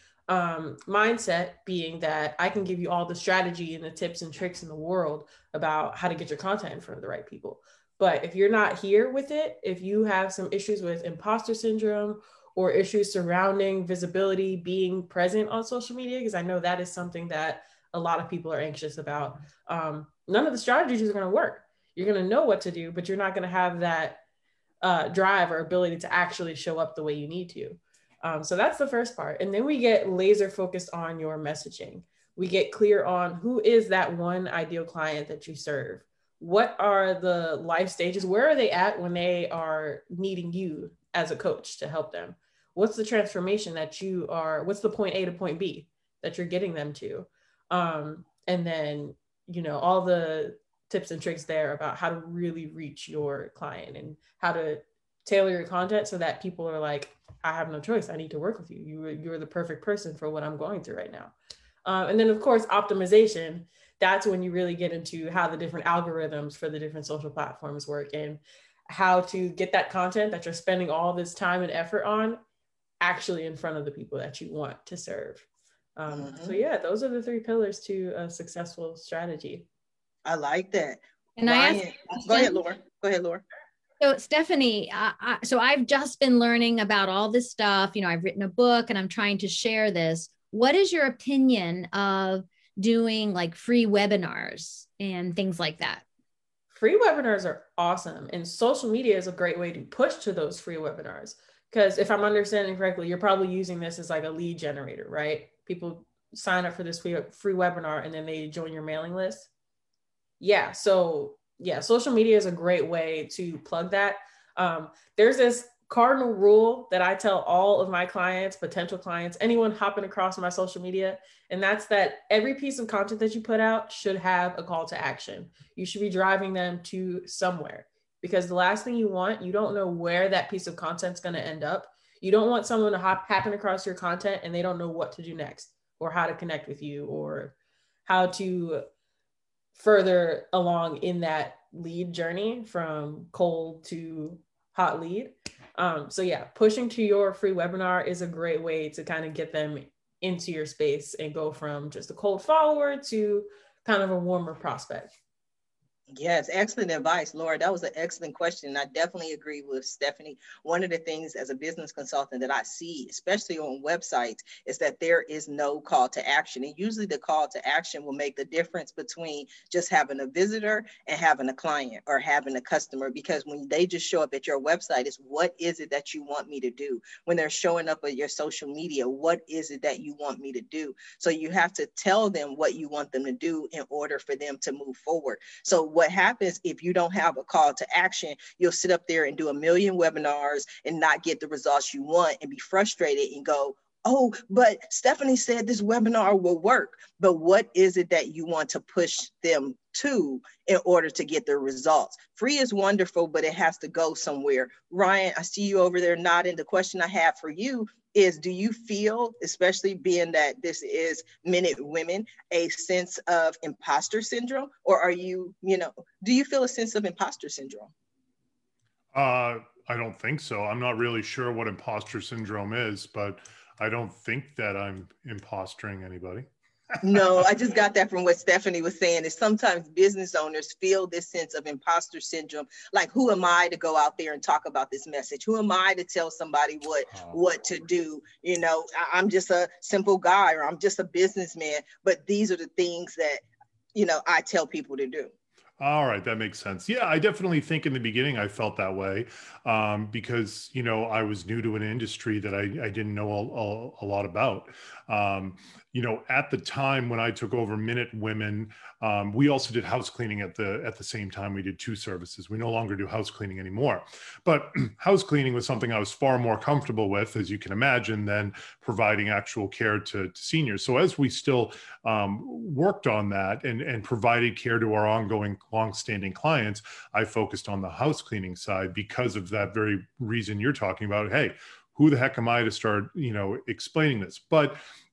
Mindset being that I can give you all the strategy and the tips and tricks in the world about how to get your content in front of the right people. But if you're not here with it, if you have some issues with imposter syndrome or issues surrounding visibility, being present on social media, because I know that is something that a lot of people are anxious about, none of the strategies are going to work. You're going to know what to do, but you're not going to have that drive or ability to actually show up the way you need to. So that's the first part. And then we get laser focused on your messaging. We get clear on who is that one ideal client that you serve. What are the life stages? Where are they at when they are needing you as a coach to help them? What's the transformation what's the point A to point B that you're getting them to? And then, all the tips and tricks there about how to really reach your client and how to tailor your content so that people are like, I have no choice. I need to work with you. You're the perfect person for what I'm going through right now. And then of course, optimization, that's when you really get into how the different algorithms for the different social platforms work and how to get that content that you're spending all this time and effort on actually in front of the people that you want to serve. So yeah, those are the 3 pillars to a successful strategy. I like that. And Ryan, go ahead, Laura. So Stephanie, so I've just been learning about all this stuff. I've written a book and I'm trying to share this. What is your opinion of doing like free webinars and things like that? Free webinars are awesome. And social media is a great way to push to those free webinars. Because if I'm understanding correctly, you're probably using this as like a lead generator, right? People sign up for this free webinar and then they join your mailing list. Yeah. So yeah, social media is a great way to plug that. There's this cardinal rule that I tell all of my clients, potential clients, anyone hopping across my social media, and that's that every piece of content that you put out should have a call to action. You should be driving them to somewhere, because the last thing you want, you don't know where that piece of content is going to end up. You don't want someone to happen across your content and they don't know what to do next or how to connect with you or how to further along in that lead journey from cold to hot lead. So yeah, pushing to your free webinar is a great way to kind of get them into your space and go from just a cold follower to kind of a warmer prospect. Yes, excellent advice, Laura. That was an excellent question. I definitely agree with Stephanie. One of the things as a business consultant that I see, especially on websites, is that there is no call to action. And usually the call to action will make the difference between just having a visitor and having a client or having a customer. Because when they just show up at your website, it's what is it that you want me to do? When they're showing up at your social media, what is it that you want me to do? So you have to tell them what you want them to do in order for them to move forward. So what happens if you don't have a call to action, you'll sit up there and do a million webinars and not get the results you want and be frustrated and go, oh, but Stephanie said this webinar will work. But what is it that you want to push them to in order to get the results? Free is wonderful, but it has to go somewhere. Ryan, I see you over there nodding. The question I have for you is, do you feel, especially being that this is Men at Women, a sense of imposter syndrome? Or are you, do you feel a sense of imposter syndrome? I don't think so. I'm not really sure what imposter syndrome is, but I don't think that I'm impostering anybody. No, I just got that from what Stephanie was saying, is sometimes business owners feel this sense of imposter syndrome. Like, who am I to go out there and talk about this message? Who am I to tell somebody what to do? I'm just a simple guy, or I'm just a businessman. But these are the things that, I tell people to do. All right, that makes sense. Yeah, I definitely think in the beginning I felt that way because, I was new to an industry that I didn't know a lot about. At the time when I took over Minute Women, we also did house cleaning at the same time. We did two services. We no longer do house cleaning anymore. But house cleaning was something I was far more comfortable with, as you can imagine, than providing actual care to seniors. So as we still worked on that and provided care to our ongoing long-standing clients, I focused on the house cleaning side because of that very reason you're talking about. Hey, who the heck am I to start, explaining this? But,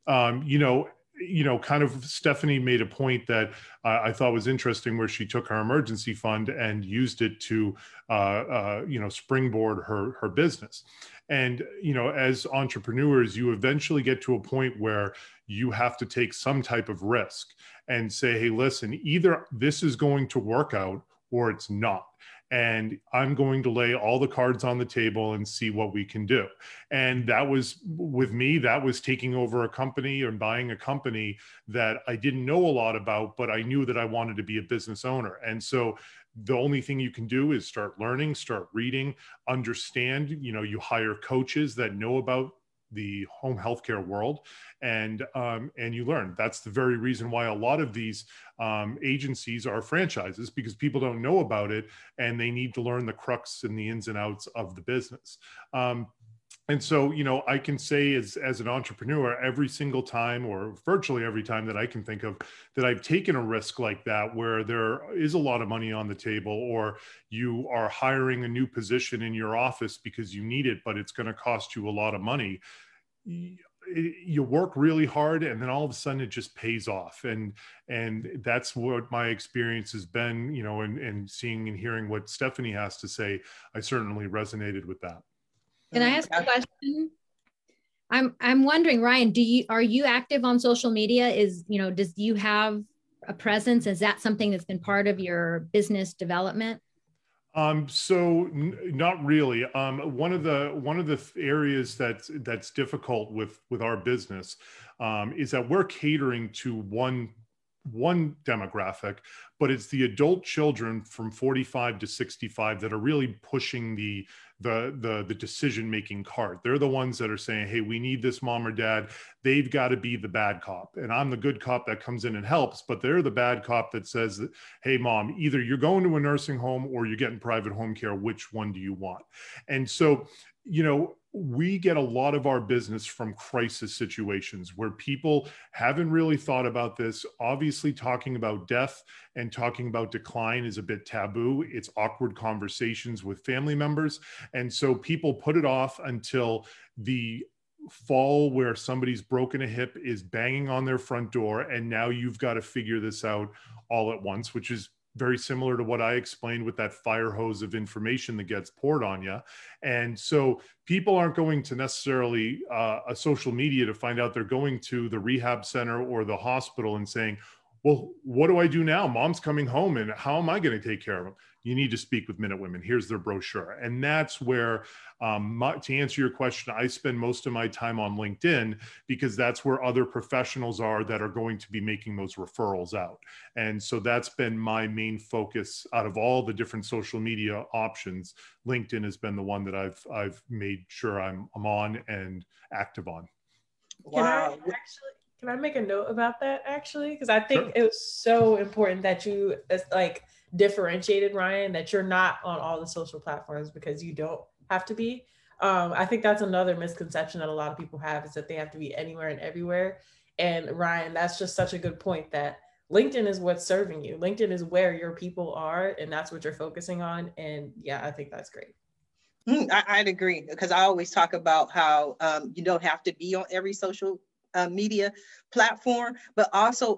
kind of Stephanie made a point that I thought was interesting, where she took her emergency fund and used it to, springboard her business. And, as entrepreneurs, you eventually get to a point where you have to take some type of risk and say, hey, listen, either this is going to work out or it's not. And I'm going to lay all the cards on the table and see what we can do. And that was, with me, that was taking over a company and buying a company that I didn't know a lot about, but I knew that I wanted to be a business owner. And so the only thing you can do is start learning, start reading, understand, you hire coaches that know about the home healthcare world, and you learn. That's the very reason why a lot of these agencies are franchises, because people don't know about it and they need to learn the crux and the ins and outs of the business. And so, I can say as an entrepreneur, every single time, or virtually every time that I can think of, that I've taken a risk like that, where there is a lot of money on the table, or you are hiring a new position in your office because you need it, but it's going to cost you a lot of money. You work really hard, and then all of a sudden it just pays off. And that's what my experience has been, and seeing and hearing what Stephanie has to say, I certainly resonated with that. Can I ask a question? I'm wondering, Ryan, are you active on social media? Does you have a presence? Is that something that's been part of your business development? So not really. One of the areas that's difficult with our business is that we're catering to one demographic, but it's the adult children from 45 to 65 that are really pushing the decision-making cart. They're the ones that are saying, hey, we need this, mom or dad. They've got to be the bad cop. And I'm the good cop that comes in and helps, but they're the bad cop that says, hey, mom, either you're going to a nursing home or you're getting private home care. Which one do you want? And so, we get a lot of our business from crisis situations where people haven't really thought about this. Obviously, talking about death and talking about decline is a bit taboo. It's awkward conversations with family members. And so people put it off until the fall, where somebody's broken a hip, is banging on their front door. And now you've got to figure this out all at once, which is very similar to what I explained with that fire hose of information that gets poured on you. And so people aren't going to necessarily a social media to find out. They're going to the rehab center or the hospital and saying, well, what do I do now? Mom's coming home, and how am I going to take care of them? You need to speak with Minute Women. Here's their brochure. And that's where, to answer your question, I spend most of my time on LinkedIn, because that's where other professionals are that are going to be making those referrals out. And so that's been my main focus out of all the different social media options. LinkedIn has been the one that I've made sure I'm on and active on. Wow. Can I make a note about that, actually? Because I think it was so important that you differentiated, Ryan, that you're not on all the social platforms, because you don't have to be. I think that's another misconception that a lot of people have, is that they have to be anywhere and everywhere. And Ryan, that's just such a good point, that LinkedIn is what's serving you. LinkedIn is where your people are, and that's what you're focusing on. And yeah, I think that's great. I'd agree, because I always talk about how you don't have to be on every social media platform, but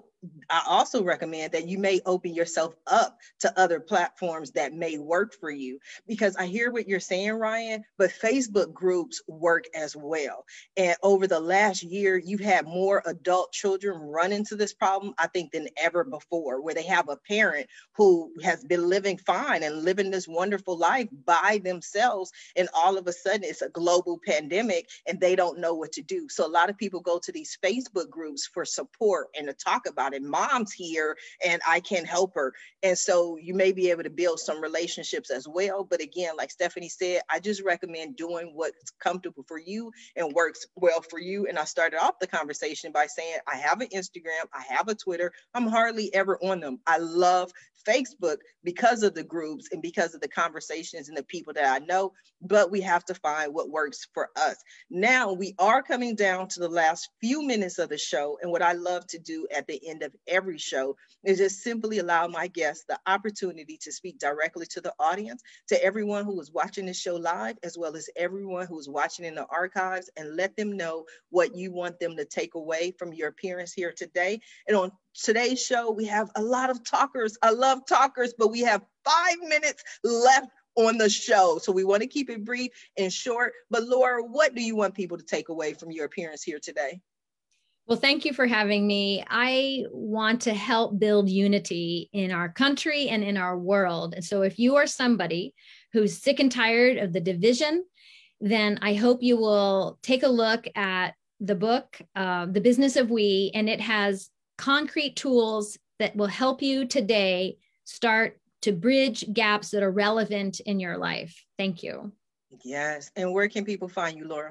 I also recommend that you may open yourself up to other platforms that may work for you, because I hear what you're saying, Ryan, but Facebook groups work as well. And over the last year, you've had more adult children run into this problem, I think, than ever before, where they have a parent who has been living fine and living this wonderful life by themselves, and all of a sudden it's a global pandemic and they don't know what to do. So a lot of people go to these Facebook groups for support and to talk about about it. Mom's here and I can help her. And so you may be able to build some relationships as well. But again, like Stephanie said, I just recommend doing what's comfortable for you and works well for you. And I started off the conversation by saying, I have an Instagram, I have a Twitter. I'm hardly ever on them. I love Facebook because of the groups and because of the conversations and the people that I know, but we have to find what works for us. Now we are coming down to the last few minutes of the show. And what I love to do at the end of every show is just simply allow my guests the opportunity to speak directly to the audience, to everyone who is watching this show live, as well as everyone who is watching in the archives, and let them know what you want them to take away from your appearance here today. And on today's show, we have a lot of talkers. I love talkers, but we have 5 minutes left on the show. So we want to keep it brief and short. But Laura, what do you want people to take away from your appearance here today? Well, thank you for having me. I want to help build unity in our country and in our world. And so if you are somebody who's sick and tired of the division, then I hope you will take a look at the book, The Business of We, and it has concrete tools that will help you today start to bridge gaps that are relevant in your life. Thank you. Yes. And where can people find you, Laura?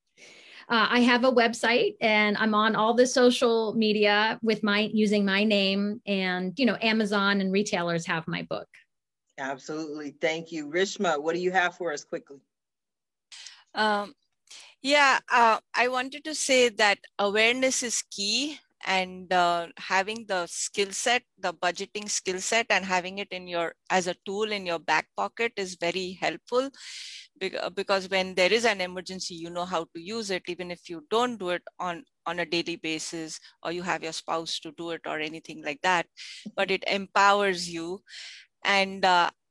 I have a website and I'm on all the social media with using my name, and, Amazon and retailers have my book. Absolutely. Thank you. Rishma, what do you have for us quickly? I wanted to say that awareness is key, and having the skill set, the budgeting skill set, and having it as a tool in your back pocket is very helpful, because when there is an emergency, you know how to use it, even if you don't do it on a daily basis, or you have your spouse to do it or anything like that, but it empowers you. And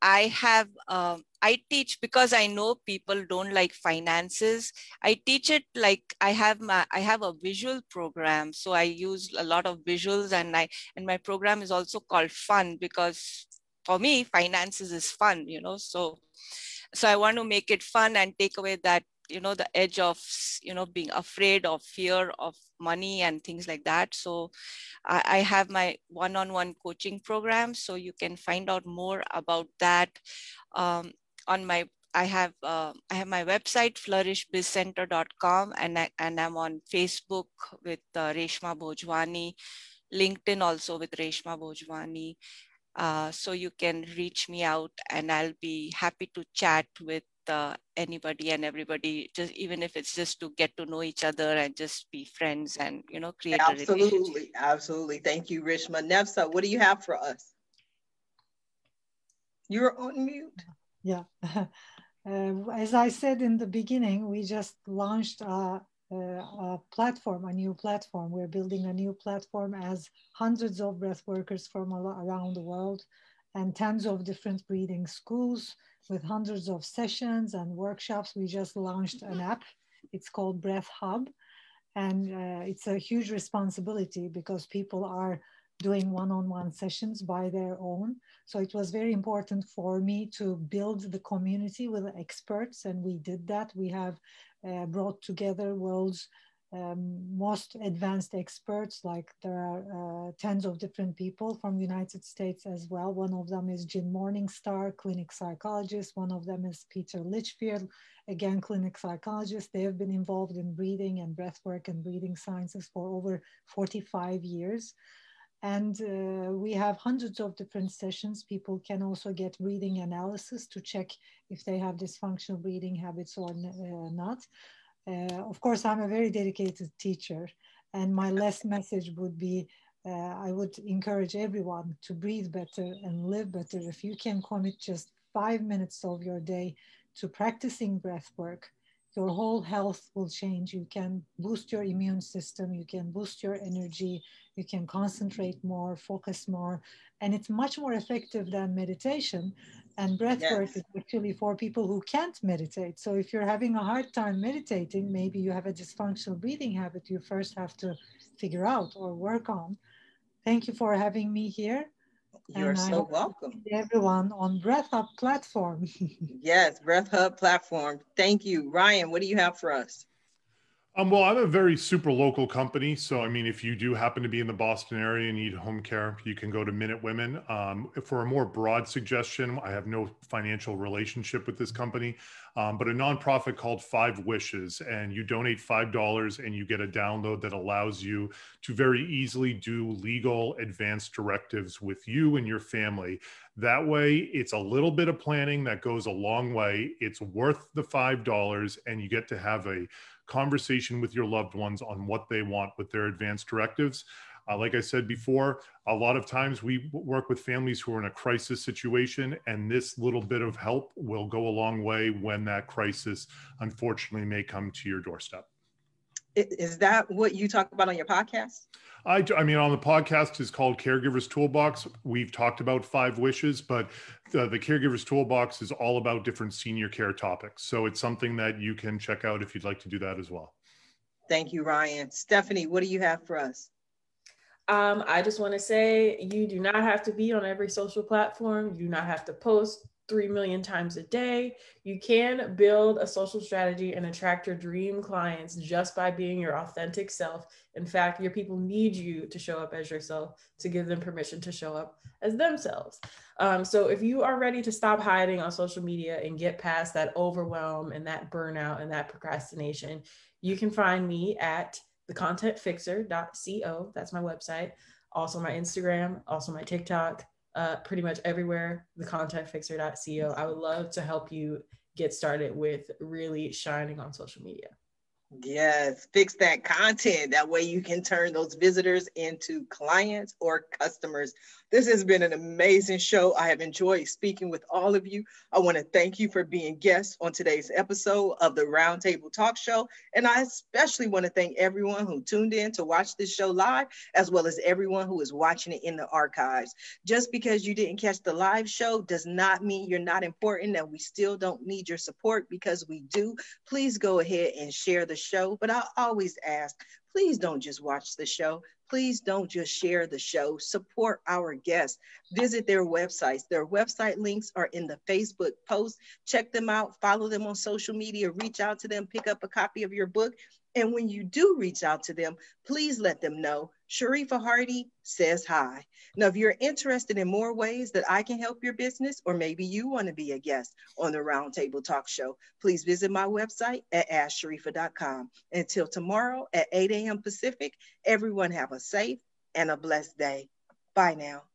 I teach, because I know people don't like finances. I teach it like I have a visual program. So I use a lot of visuals, and my program is also called Fun, because for me, finances is fun, So I want to make it fun and take away that, the edge of, being afraid of fear of money and things like that. So I have my one-on-one coaching program. So you can find out more about that I have my website, flourishbizcenter.com, and I'm on Facebook with Reshma Bhojwani, LinkedIn also with Reshma Bhojwani. So you can reach me out, and I'll be happy to chat with anybody and everybody, just even if it's just to get to know each other and just be friends and create a relationship. Absolutely. Thank you, Rishma. Nefsa, what do you have for us? You're on mute. Yeah. As I said in the beginning, we just launched a platform, a new platform. We're building a new platform as hundreds of breath workers from around the world, and tens of different breathing schools with hundreds of sessions and workshops. We just launched an app. It's called Breath Hub. And it's a huge responsibility because people are doing one-on-one sessions by their own. So it was very important for me to build the community with experts, and we did that. We have brought together world's most advanced experts. Like there are tens of different people from the United States as well. One of them is Jim Morningstar, clinic psychologist. One of them is Peter Litchfield, again, clinic psychologist. They have been involved in breathing and breathwork and breathing sciences for over 45 years. And we have hundreds of different sessions. People can also get breathing analysis to check if they have dysfunctional breathing habits or not. Of course, I'm a very dedicated teacher, and my last message would be, I would encourage everyone to breathe better and live better. If you can commit just 5 minutes of your day to practicing breath work, your whole health will change. You can boost your immune system, you can boost your energy, you can concentrate more, focus more, and it's much more effective than meditation. And breath work is actually for people who can't meditate. So if you're having a hard time meditating, maybe you have a dysfunctional breathing habit you first have to figure out or work on. Thank you for having me here. You're so welcome. Everyone on Breath Hub platform. Yes, Breath Hub platform. Thank you. Ryan, what do you have for us? Well, I'm a very super local company. So, I mean, if you do happen to be in the Boston area and need home care, you can go to Minute Women. For a more broad suggestion, I have no financial relationship with this company, but a nonprofit called Five Wishes, and you donate $5 and you get a download that allows you to very easily do legal advanced directives with you and your family. That way, it's a little bit of planning that goes a long way. It's worth the $5, and you get to have a conversation with your loved ones on what they want with their advanced directives. Like I said before, a lot of times we work with families who are in a crisis situation, and this little bit of help will go a long way when that crisis, unfortunately, may come to your doorstep. Is that what you talk about on your podcast? I mean, on the podcast is called Caregivers Toolbox. We've talked about Five Wishes, but the Caregivers Toolbox is all about different senior care topics. So it's something that you can check out if you'd like to do that as well. Thank you, Ryan. Stephanie, what do you have for us? I just want to say you do not have to be on every social platform. You do not have to post 3 million times a day. You can build a social strategy and attract your dream clients just by being your authentic self. In fact, your people need you to show up as yourself to give them permission to show up as themselves. So if you are ready to stop hiding on social media and get past that overwhelm and that burnout and that procrastination, you can find me at thecontentfixer.co. That's my website. Also my Instagram, also my TikTok. Pretty much everywhere, thecontentfixer.co. I would love to help you get started with really shining on social media. Yes, fix that content. That way you can turn those visitors into clients or customers. This has been an amazing show. I have enjoyed speaking with all of you. I want to thank you for being guests on today's episode of the Roundtable Talk Show. And I especially want to thank everyone who tuned in to watch this show live, as well as everyone who is watching it in the archives. Just because you didn't catch the live show does not mean you're not important, and we still don't need your support, because we do. Please go ahead and share the show. But I always ask, please don't just watch the show. Please don't just share the show. Support our guests. Visit their websites. Their website links are in the Facebook post. Check them out. Follow them on social media. Reach out to them. Pick up a copy of your book. And when you do reach out to them, please let them know Sharifa Hardy says hi. Now, if you're interested in more ways that I can help your business, or maybe you want to be a guest on the Roundtable Talk Show, please visit my website at asksharifa.com. Until tomorrow at 8 a.m. Pacific, everyone have a safe and a blessed day. Bye now.